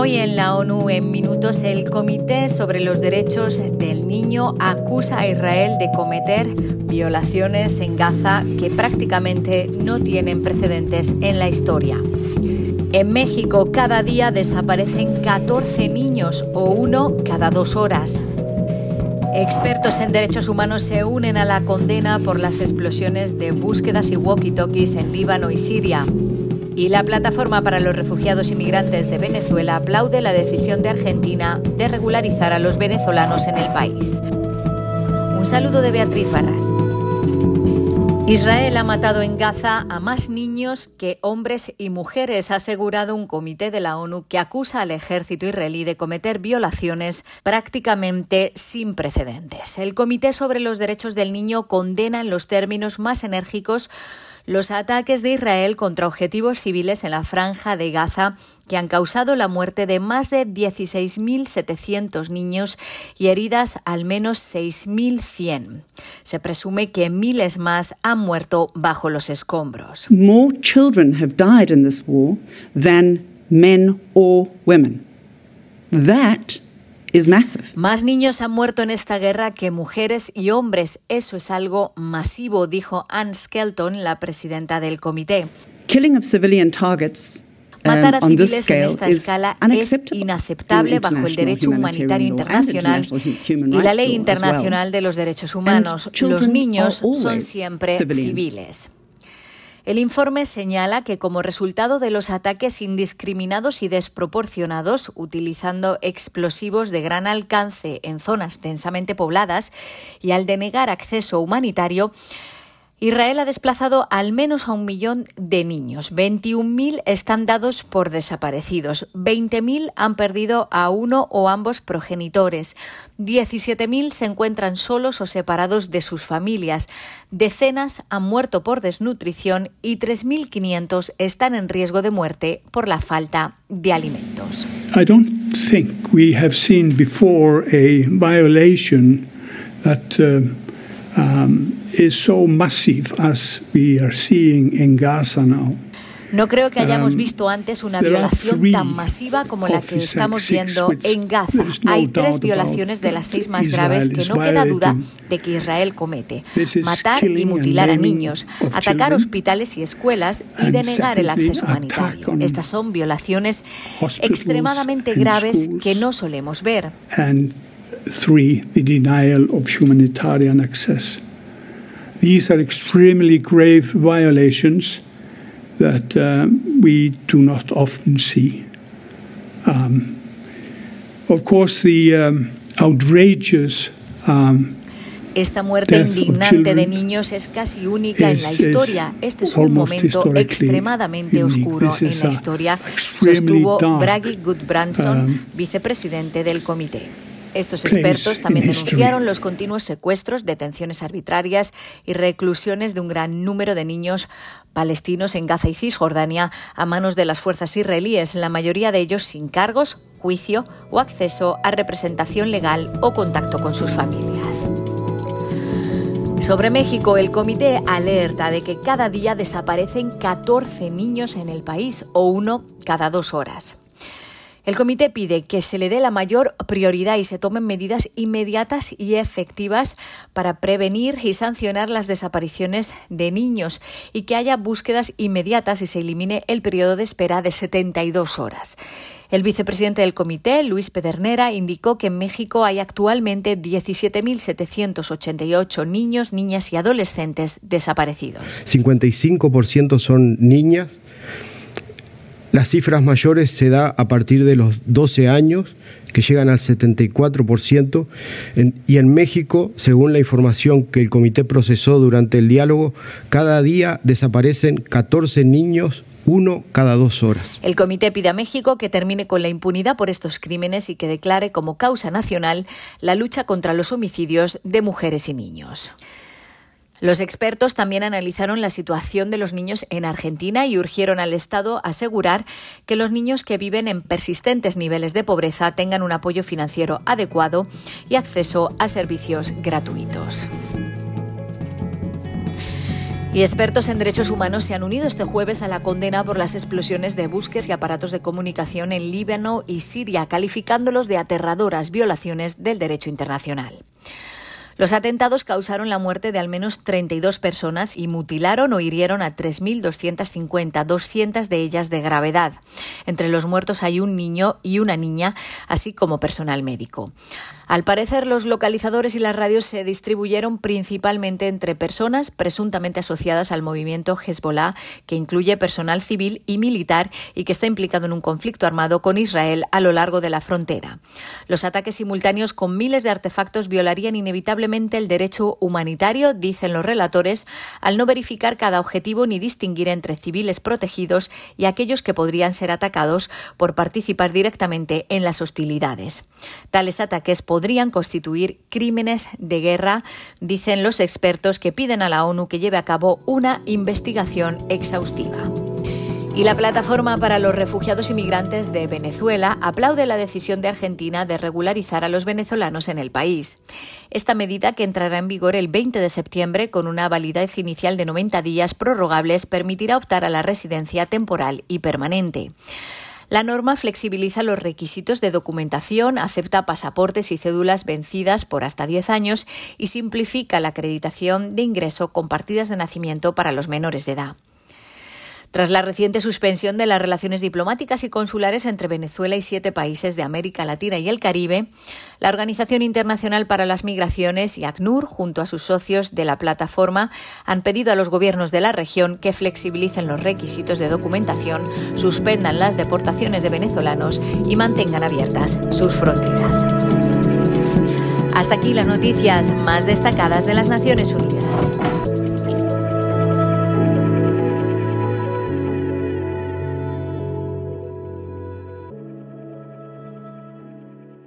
Hoy en la ONU en Minutos, el Comité sobre los Derechos del Niño acusa a Israel de cometer violaciones en Gaza que prácticamente no tienen precedentes en la historia. En México, cada día desaparecen 14 niños o uno cada 2 horas. Expertos en derechos humanos se unen a la condena por las explosiones de búsquedas y walkie-talkies en Líbano y Siria. Y la Plataforma para los Refugiados y Migrantes de Venezuela aplaude la decisión de Argentina de regularizar a los venezolanos en el país. Un saludo de Beatriz Barral. Israel ha matado en Gaza a más niños que hombres y mujeres, ha asegurado un comité de la ONU que acusa al ejército israelí de cometer violaciones prácticamente sin precedentes. El Comité sobre los Derechos del Niño condena en los términos más enérgicos los ataques de Israel contra objetivos civiles en la franja de Gaza, que han causado la muerte de más de 16.700 niños y heridas al menos 6.100. Se presume que miles más han muerto bajo los escombros. More children have died in this war than men or women. That is massive. Más niños han muerto en esta guerra que mujeres y hombres. Eso es algo masivo, dijo Ann Skelton, la presidenta del comité. Killing of civilian targets Matar a civiles en esta escala es inaceptable bajo el derecho humanitario internacional y la ley internacional de los derechos humanos. Los niños son siempre civiles. El informe señala que como resultado de los ataques indiscriminados y desproporcionados, utilizando explosivos de gran alcance en zonas densamente pobladas y al denegar acceso humanitario, Israel ha desplazado al menos a 1 millón de niños. 21.000 están dados por desaparecidos. 20.000 han perdido a uno o ambos progenitores. 17.000 se encuentran solos o separados de sus familias. Decenas han muerto por desnutrición y 3.500 están en riesgo de muerte por la falta de alimentos. I don't think we have seen before a violation that is so massive as we are seeing in Gaza now. No creo que hayamos visto antes una violación tan masiva como la que estamos viendo en Gaza. Hay 3 violaciones de las 6 más graves que no queda duda de que Israel comete: matar y mutilar a niños, atacar hospitales y escuelas y denegar el acceso humanitario. Estas son violaciones extremadamente graves que no solemos ver. 3, the denial of humanitarian access. These are extremely grave violations that we do not often see. Of course, the outrageous Esta muerte indignante de niños es casi única en la historia. Este es un momento extremadamente oscuro en la historia, sostuvo Bragi Gudbranson, vicepresidente del comité. Estos expertos también denunciaron los continuos secuestros, detenciones arbitrarias y reclusiones de un gran número de niños palestinos en Gaza y Cisjordania a manos de las fuerzas israelíes, la mayoría de ellos sin cargos, juicio o acceso a representación legal o contacto con sus familias. Sobre México, el comité alerta de que cada día desaparecen 14 niños en el país o uno cada 2 horas. El comité pide que se le dé la mayor prioridad y se tomen medidas inmediatas y efectivas para prevenir y sancionar las desapariciones de niños y que haya búsquedas inmediatas y se elimine el periodo de espera de 72 horas. El vicepresidente del comité, Luis Pedernera, indicó que en México hay actualmente 17.788 niños, niñas y adolescentes desaparecidos. 55% son niñas. Las cifras mayores se da a partir de los 12 años, que llegan al 74%. Y en México, según la información que el comité procesó durante el diálogo, cada día desaparecen 14 niños, uno cada 2 horas. El comité pide a México que termine con la impunidad por estos crímenes y que declare como causa nacional la lucha contra los homicidios de mujeres y niños. Los expertos también analizaron la situación de los niños en Argentina y urgieron al Estado a asegurar que los niños que viven en persistentes niveles de pobreza tengan un apoyo financiero adecuado y acceso a servicios gratuitos. Y expertos en derechos humanos se han unido este jueves a la condena por las explosiones de buques y aparatos de comunicación en Líbano y Siria, calificándolos de aterradoras violaciones del derecho internacional. Los atentados causaron la muerte de al menos 32 personas y mutilaron o hirieron a 3.250, 200 de ellas de gravedad. Entre los muertos hay un niño y una niña, así como personal médico. Al parecer, los localizadores y las radios se distribuyeron principalmente entre personas presuntamente asociadas al movimiento Hezbollah, que incluye personal civil y militar y que está implicado en un conflicto armado con Israel a lo largo de la frontera. Los ataques simultáneos con miles de artefactos violarían inevitablemente el derecho humanitario, dicen los relatores, al no verificar cada objetivo ni distinguir entre civiles protegidos y aquellos que podrían ser atacados por participar directamente en las hostilidades. Tales ataques podrían constituir crímenes de guerra, dicen los expertos, que piden a la ONU que lleve a cabo una investigación exhaustiva. Y la Plataforma para los Refugiados y Migrantes de Venezuela aplaude la decisión de Argentina de regularizar a los venezolanos en el país. Esta medida, que entrará en vigor el 20 de septiembre con una validez inicial de 90 días prorrogables, permitirá optar a la residencia temporal y permanente. La norma flexibiliza los requisitos de documentación, acepta pasaportes y cédulas vencidas por hasta 10 años y simplifica la acreditación de ingreso con partidas de nacimiento para los menores de edad. Tras la reciente suspensión de las relaciones diplomáticas y consulares entre Venezuela y 7 países de América Latina y el Caribe, la Organización Internacional para las Migraciones y ACNUR, junto a sus socios de la plataforma, han pedido a los gobiernos de la región que flexibilicen los requisitos de documentación, suspendan las deportaciones de venezolanos y mantengan abiertas sus fronteras. Hasta aquí las noticias más destacadas de las Naciones Unidas.